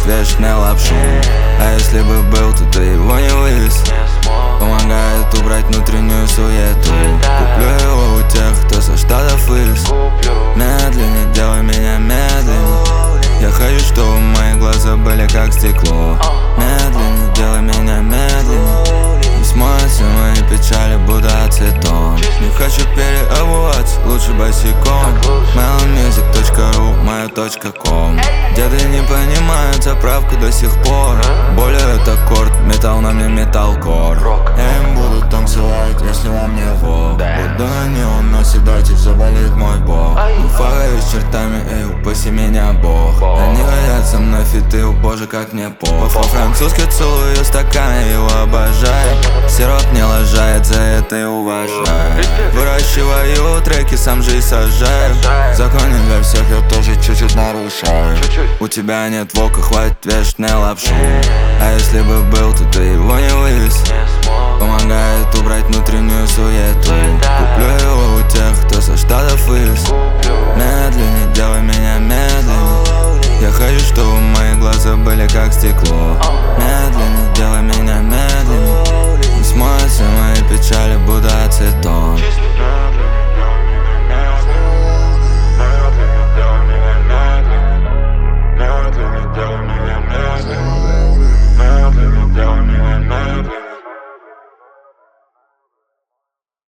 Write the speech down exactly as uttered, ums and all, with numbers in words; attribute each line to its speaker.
Speaker 1: вешать лапшу. А если бы был, то ты его не вывез. Помогает убрать внутреннюю суету. Куплю его у тех, кто со штатов вылез. Медленнее, делай меня медленнее. Я хочу, чтобы мои глаза были как стекло. Медленнее, делай меня медленнее. Не смоются мои печали, будто ацетон. Не хочу переобуваться, лучше босиком. Melonmusic точка ру, моя точка ком. Деды не понимают заправку до сих пор. Более это аккорд, металл на мне металкор. Я им буду танцевать, если вам не вок. Буду на неон, но седайте, заболит мой бог. Фараюсь чертами, эй, упаси меня Бог. Они хотят со мной фиты, о боже, как мне пох. По-французски целую стаканы, его обожаю. Сироп не лажает, за это и уважаю. Выращиваю треки, сам же и сажаю. Законен для всех, я тоже чуть-чуть нарушаю. У тебя нет вока, хватит вешать на лапшу. А если бы был, то ты его не вывез. Помогает убрать внутреннюю суету. Куплю его у тех, кто со штатов вылез. Медленнее, делай меня медленнее. Я хочу, чтобы мои глаза были как стекло.